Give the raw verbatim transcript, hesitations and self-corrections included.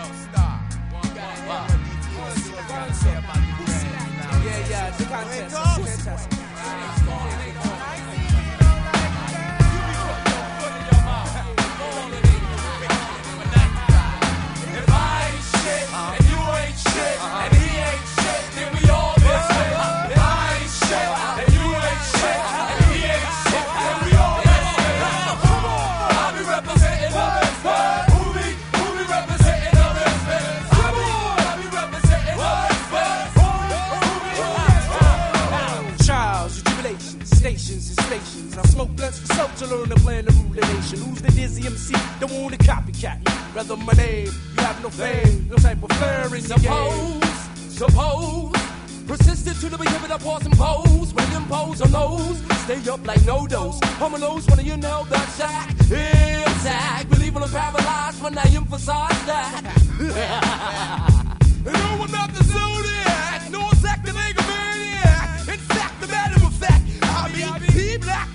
Yeah, yeah, the contest. Fantastic. If I ain't shit, and you ain't shit, and he ain't shit, then we all this shit. If I ain't shit, and you ain't shit, and he ain't shit, then we all this shit. I be representing the business. Who be, who be representing the business? I be, I be representing the business. Who be, who be, who be. Trials and tribulations, stations and stations. I smoke blunts for self to learn to plan to rule the nation. Who's the dizzy M C? Don't want to copycat me. Rather my name, you have no fame, no type of flair in the game. Suppose, suppose, persistent to the beginning of pause and pose. When you impose on those, stay up like no dose. Homos when you inhale that sack, intact. Believe I'm paralyzed when I emphasize that. And no, I'm not the Zodiac, no, it's acting like a maniac. In fact, the matter of fact, I be, be black.